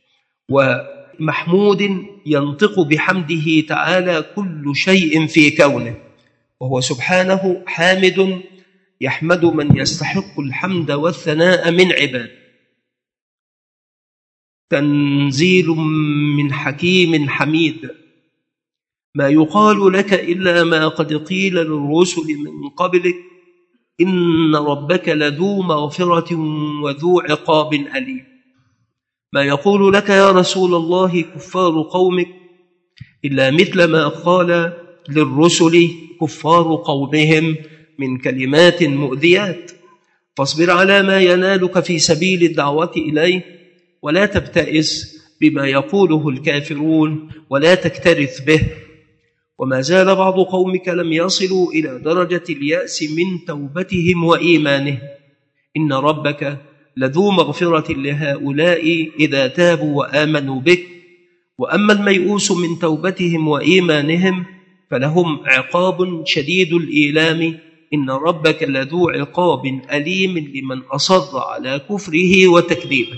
ومحمود ينطق بحمده تعالى كل شيء في كونه، وهو سبحانه حامد يحمد من يستحق الحمد والثناء من عباده. تنزيل من حكيم حميد، ما يقال لك إلا ما قد قيل للرسل من قبلك إن ربك لذو مغفرة وذو عقاب أليم. ما يقول لك يا رسول الله كفار قومك إلا مثل ما قال للرسل كفار قومهم من كلمات مؤذيات، فاصبر على ما ينالك في سبيل الدعوة إليه، ولا تبتئس بما يقوله الكافرون ولا تكترث به. وما زال بعض قومك لم يصلوا إلى درجة اليأس من توبتهم وإيمانهم، إن ربك لذو مغفرة لهؤلاء إذا تابوا وآمنوا بك، وأما الميؤوس من توبتهم وإيمانهم فلهم عقاب شديد الإيلام، إن ربك لذو عقاب أليم لمن أصر على كفره وتكذيبه.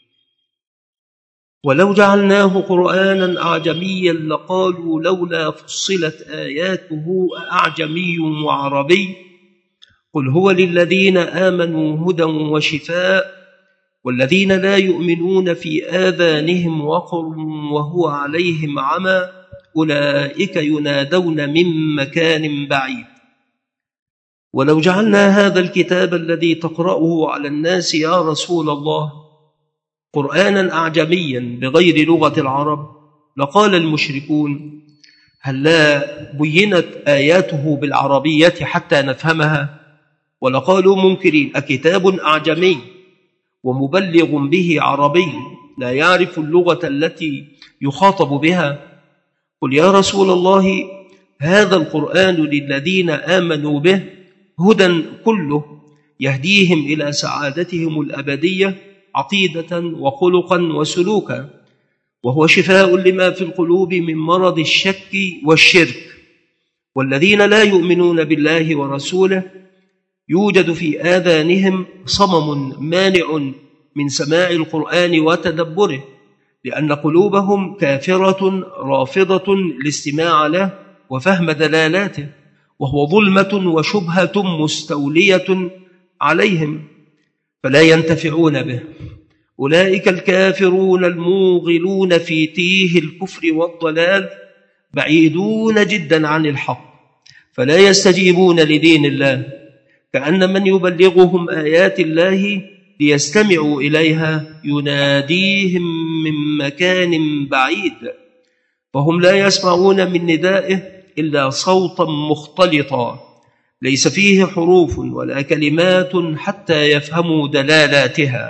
ولو جعلناه قرآنا أعجميا لقالوا لولا فصلت آياته أعجمي وعربي، قل هو للذين آمنوا هدى وشفاء، والذين لا يؤمنون في آذانهم وقر وهو عليهم عمى أولئك ينادون من مكان بعيد. ولو جعلنا هذا الكتاب الذي تقرأه على الناس يا رسول الله قرآنا أعجميا بغير لغة العرب لقال المشركون هل لا بينت آياته بالعربية حتى نفهمها؟ ولقالوا منكرين أكتاب أعجمي ومبلغ به عربي لا يعرف اللغة التي يخاطب بها؟ قل يا رسول الله هذا القرآن للذين آمنوا به هدى كله يهديهم إلى سعادتهم الأبدية عقيدة وخلقا وسلوكا، وهو شفاء لما في القلوب من مرض الشك والشرك. والذين لا يؤمنون بالله ورسوله يوجد في آذانهم صمم مانع من سماع القرآن وتدبره، لأن قلوبهم كافرة رافضة الاستماع له وفهم دلالاته، وهو ظلمة وشبهة مستولية عليهم فلا ينتفعون به. أولئك الكافرون الموغلون في تيه الكفر والضلال بعيدون جدا عن الحق، فلا يستجيبون لدين الله، كأن من يبلغهم آيات الله ليستمعوا إليها يناديهم من مكان بعيد، فهم لا يسمعون من ندائه إلا صوتا مختلطا ليس فيه حروف ولا كلمات حتى يفهموا دلالاتها.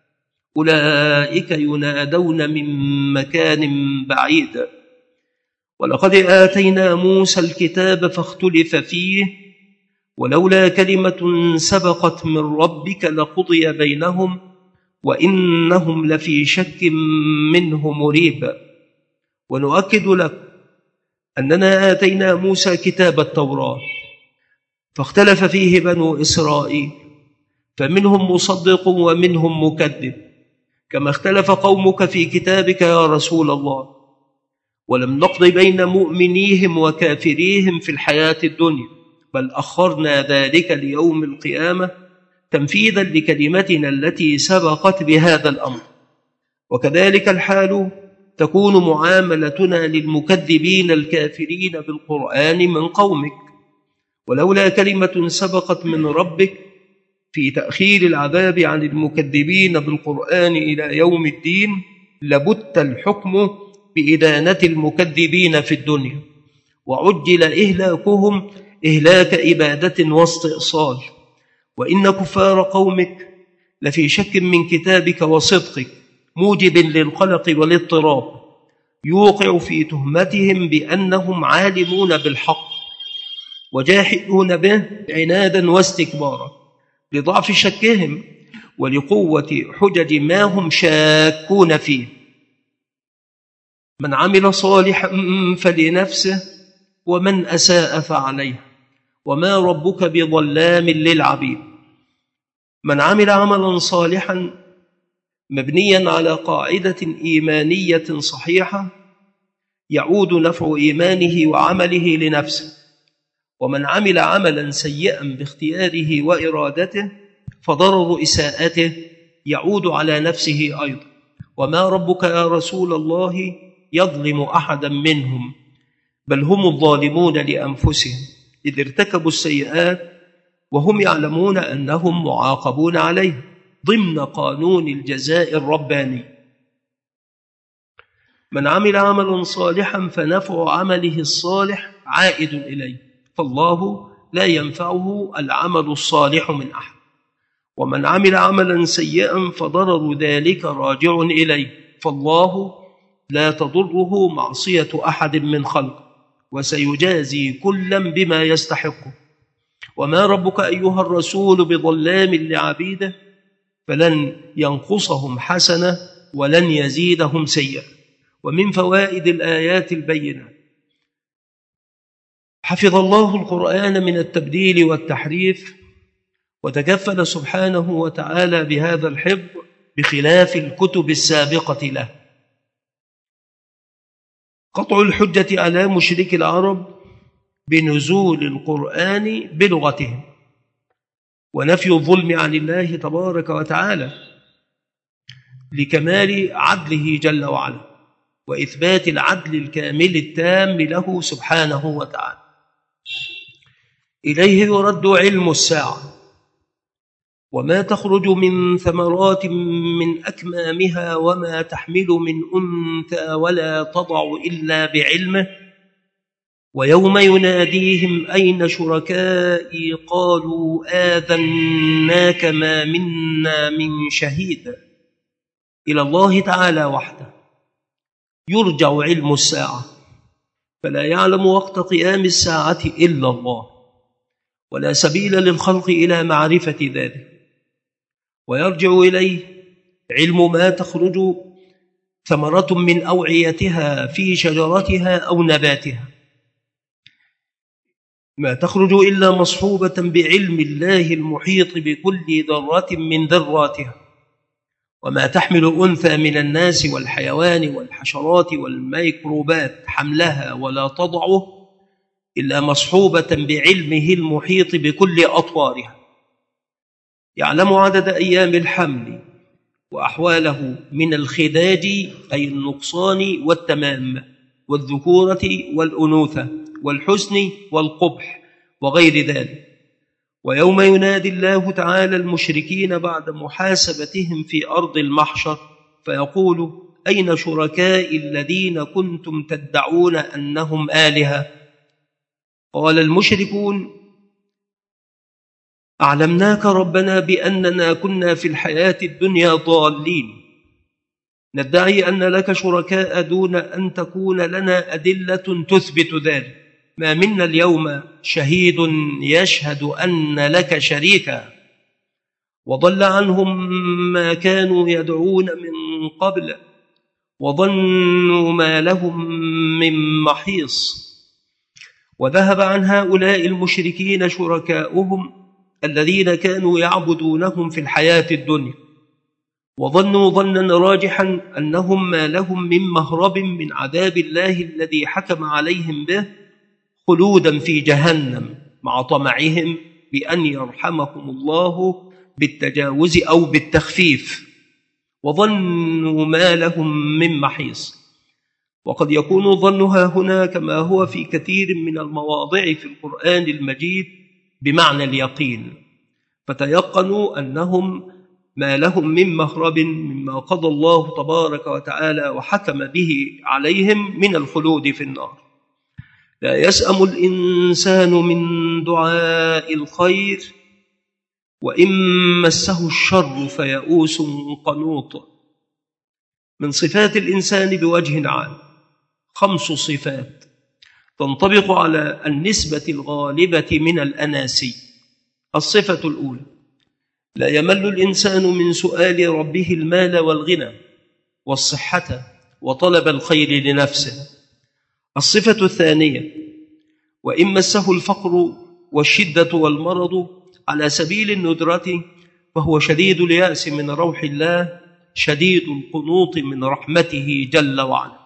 أولئك ينادون من مكان بعيد. ولقد آتينا موسى الكتاب فاختلف فيه ولولا كلمة سبقت من ربك لقضي بينهم وإنهم لفي شك منه مريب. ونؤكد لك أننا آتينا موسى كتاب التوراة فاختلف فيه بنو إسرائيل، فمنهم مصدق ومنهم مكذب، كما اختلف قومك في كتابك يا رسول الله. ولم نقض بين مؤمنيهم وكافريهم في الحياة الدنيا، بل أخرنا ذلك ليوم القيامة تنفيذا لكلمتنا التي سبقت بهذا الأمر. وكذلك الحال تكون معاملتنا للمكذبين الكافرين بالقرآن من قومك. ولولا كلمة سبقت من ربك في تأخير العذاب عن المكذبين بالقرآن إلى يوم الدين لبت الحكم بإدانة المكذبين في الدنيا، وعجل إهلاكهم إهلاك إبادة واستئصال. وإن كفار قومك لفي شك من كتابك وصدقك موجب للقلق والاضطراب، يوقع في تهمتهم بأنهم عالمون بالحق وجاحدون به عنادا واستكبارا لضعف شكهم ولقوة حجج ما هم شاكون فيه. من عمل صالحا فلنفسه ومن أساء فعليه وما ربك بظلام للعبيد. من عمل عملا صالحا مبنيا على قاعدة إيمانية صحيحة يعود نفع إيمانه وعمله لنفسه، ومن عمل عملا سيئا باختياره وإرادته فضرر إساءته يعود على نفسه أيضا. وما ربك يا رسول الله يظلم أحدا منهم، بل هم الظالمون لأنفسهم إذ ارتكبوا السيئات وهم يعلمون أنهم معاقبون عليه ضمن قانون الجزاء الرباني. من عمل عملا صالحا فنفع عمله الصالح عائد إليه، فالله لا ينفعه العمل الصالح من أحد. ومن عمل عملا سيئا فضرر ذلك راجع إليه، فالله لا تضره معصية أحد من خلقه وسيجازي كلا بما يستحقه. وما ربك أيها الرسول بظلام لعبيده، فلن ينقصهم حسنة ولن يزيدهم سيئة. ومن فوائد الآيات البينات: حفظ الله القرآن من التبديل والتحريف، وتكفل سبحانه وتعالى بهذا الحفظ بخلاف الكتب السابقة له. قطع الحجة على مشرك العرب بنزول القرآن بلغتهم، ونفي الظلم عن الله تبارك وتعالى لكمال عدله جل وعلا، وإثبات العدل الكامل التام له سبحانه وتعالى. إليه يرد علم الساعة، وما تخرج من ثمرات من أكمامها وما تحمل من أنثى ولا تضع إلا بعلمه. ويوم يناديهم أين شركائي قالوا آذناك ما منا من شهيد. إلى الله تعالى وحده يرجع علم الساعة، فلا يعلم وقت قيام الساعة إلا الله، ولا سبيل للخلق إلى معرفة ذلك. ويرجع إليه علم ما تخرج ثمرة من أوعيتها في شجرتها أو نباتها ما تخرج إلا مصحوبة بعلم الله المحيط بكل ذرة من ذراتها، وما تحمل أنثى من الناس والحيوان والحشرات والميكروبات حملها ولا تضعه إلا مصحوبة بعلمه المحيط بكل أطوارها، يعلم عدد أيام الحمل وأحواله من الخداج أي النقصان والتمام، والذكورة والأنوثة، والحسن والقبح وغير ذلك. ويوم ينادي الله تعالى المشركين بعد محاسبتهم في أرض المحشر فيقول: أين شركائي الذين كنتم تدعون أنهم آلهة؟ قال المشركون: أعلمناك ربنا بأننا كنا في الحياة الدنيا ضالين، ندعي أن لك شركاء دون أن تكون لنا أدلة تثبت ذلك، ما منا اليوم شهيد يشهد أن لك شريكا، وضل عنهم ما كانوا يدعون من قبل، وظنوا ما لهم من محيص. وذهب عن هؤلاء المشركين شركاؤهم الذين كانوا يعبدونهم في الحياة الدنيا، وظنوا ظنا راجحا أنهم ما لهم من مهرب من عذاب الله الذي حكم عليهم به خلودا في جهنم، مع طمعهم بأن يرحمهم الله بالتجاوز أو بالتخفيف، وظنوا ما لهم من محيص. وقد يكون ظنها هنا كما هو في كثير من المواضع في القرآن المجيد بمعنى اليقين، فتيقنوا أنهم ما لهم من مهرب مما قضى الله تبارك وتعالى وحكم به عليهم من الخلود في النار. لا يسأم الإنسان من دعاء الخير وإن مسه الشر فيئوس قنوط. من صفات الإنسان بوجه عام خمس صفات تنطبق على النسبة الغالبة من الأناسي. الصفة الأولى: لا يمل الإنسان من سؤال ربه المال والغنى والصحة وطلب الخير لنفسه. الصفة الثانية: وإن مسه الفقر والشدة والمرض على سبيل الندرة فهو شديد اليأس من روح الله، شديد القنوط من رحمته جل وعلا.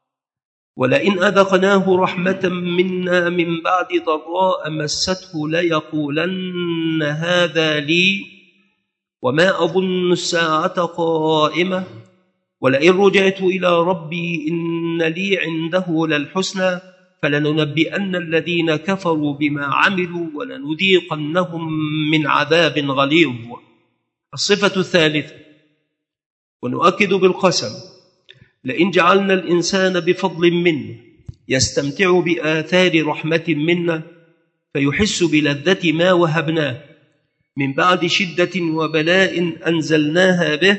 ولئن أذقناه رحمة منا من بعد ضراء مسته ليقولن هذا لي وما أظن الساعة قائمة ولئن رجعت إلى ربي إن لي عنده للحسنى فلننبئن الذين كفروا بما عملوا ولنذيقنهم من عذاب غليظ. الصفة الثالثة: ونؤكد بالقسم لئن جعلنا الإنسان بفضل منا يستمتع بآثار رحمة منا فيحس بلذة ما وهبناه من بعد شدة وبلاء أنزلناها به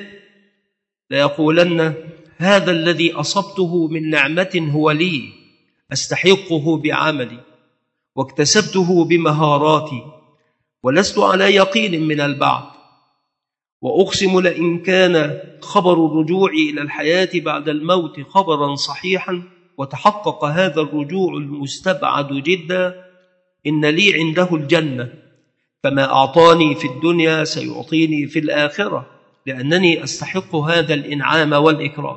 ليقولن هذا الذي أصبته من نعمة هو لي أستحقه بعملي واكتسبته بمهاراتي ولست على يقين من البعث. وأقسم لئن كان خبر الرجوع إلى الحياة بعد الموت خبرا صحيحا وتحقق هذا الرجوع المستبعد جدا إن لي عنده الجنة، فما أعطاني في الدنيا سيعطيني في الآخرة لأنني أستحق هذا الإنعام والإكرام.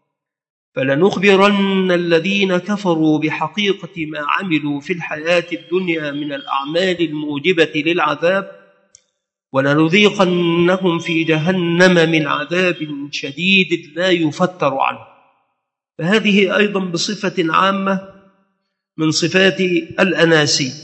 فلنخبرن الذين كفروا بحقيقة ما عملوا في الحياة الدنيا من الأعمال الموجبة للعذاب ولنذيقنهم في جهنم من عذاب شديد لا يفتر عنه. فهذه أيضا بصفة عامة من صفات الأناسي.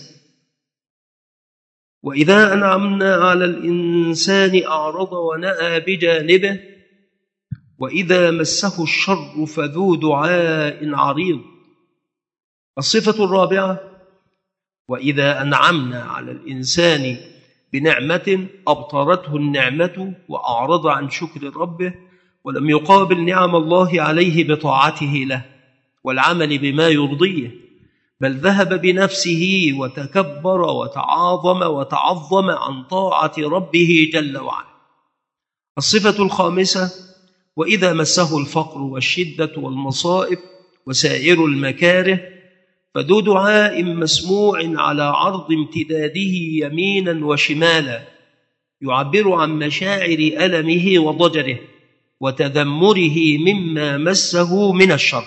وإذا أنعمنا على الإنسان أعرض ونأى بجانبه وإذا مسه الشر فذو دعاء عريض. الصفة الرابعة: وإذا أنعمنا على الإنسان بنعمة أبطرته النعمة وأعرض عن شكر ربه ولم يقابل نعم الله عليه بطاعته له والعمل بما يرضيه، بل ذهب بنفسه وتكبر وتعاظم وتعظم عن طاعة ربه جل وعلا. الصفة الخامسة: وإذا مسه الفقر والشدة والمصائب وسائر المكاره فذو دعاء مسموع على عرض امتداده يمينا وشمالا، يعبر عن مشاعر ألمه وضجره وتذمره مما مسه من الشر.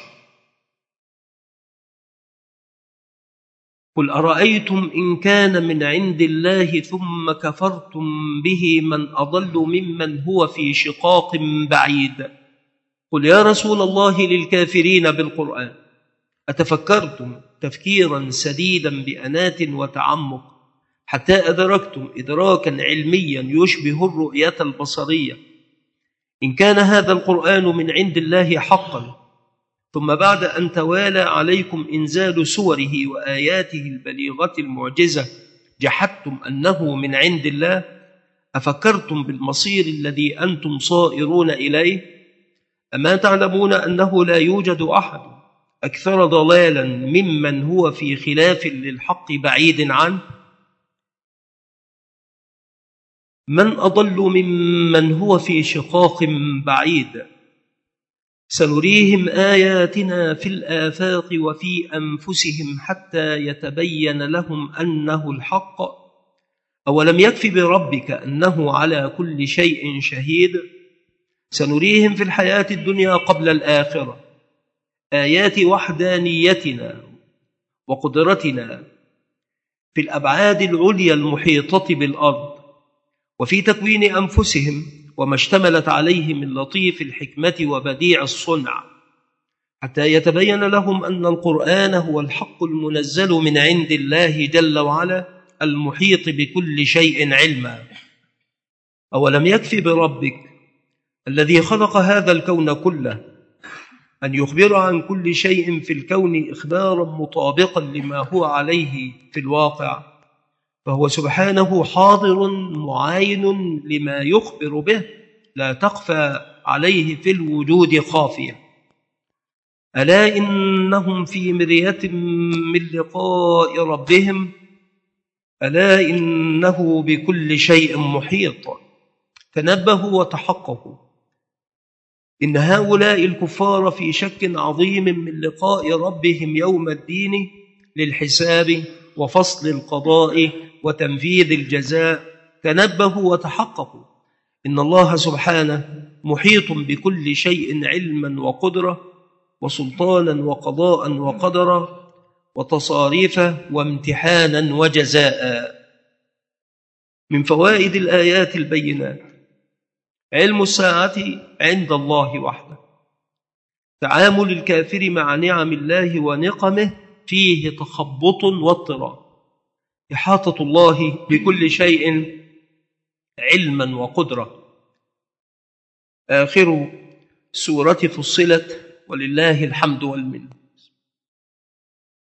قل أرأيتم إن كان من عند الله ثم كفرتم به من أضل ممن هو في شقاق بعيد. قل يا رسول الله للكافرين بالقرآن أتفكرتم تفكيرا سديدا بأنات وتعمق حتى أدركتم إدراكا علميا يشبه الرؤية البصرية؟ إن كان هذا القرآن من عند الله حقا، ثم بعد أن توالى عليكم إنزال سوره وآياته البليغة المعجزة جحدتم أنه من عند الله، أفكرتم بالمصير الذي أنتم صائرون إليه؟ أما تعلمون أنه لا يوجد أحد أكثر ضلالا ممن هو في خلاف للحق بعيد عنه؟ من أضل ممن هو في شقاق بعيد؟ سنريهم آياتنا في الآفاق وفي أنفسهم حتى يتبين لهم أنه الحق. أولم يكف بربك أنه على كل شيء شهيد؟ سنريهم في الحياة الدنيا قبل الآخرة آيات وحدانيتنا وقدرتنا في الأبعاد العليا المحيطة بالأرض وفي تكوين أنفسهم وما اشتملت عليه من لطيف الحكمة وبديع الصنع، حتى يتبين لهم أن القرآن هو الحق المنزل من عند الله جل وعلا المحيط بكل شيء علما. أولم يكف بربك الذي خلق هذا الكون كله أن يخبر عن كل شيء في الكون إخبارا مطابقا لما هو عليه في الواقع، فهو سبحانه حاضر معاين لما يخبر به، لا تخفى عليه في الوجود خافية. ألا إنهم في مرية من لقاء ربهم، ألا إنه بكل شيء محيط. تنبهوا وتحققوا، إن هؤلاء الكفار في شك عظيم من لقاء ربهم يوم الدين للحساب وفصل القضاء وتنفيذ الجزاء. تنبهوا وتحققوا، إن الله سبحانه محيط بكل شيء علما وقدرة وسلطانا وقضاء وقدرا وتصاريف وامتحانا وجزاء. من فوائد الآيات البينات علم الساعة عند الله وحده، تعامل الكافر مع نعم الله ونقمه فيه تخبط واضطراب، إحاطة الله بكل شيء علما وقدرة. آخر سورة فصلت ولله الحمد والمنة.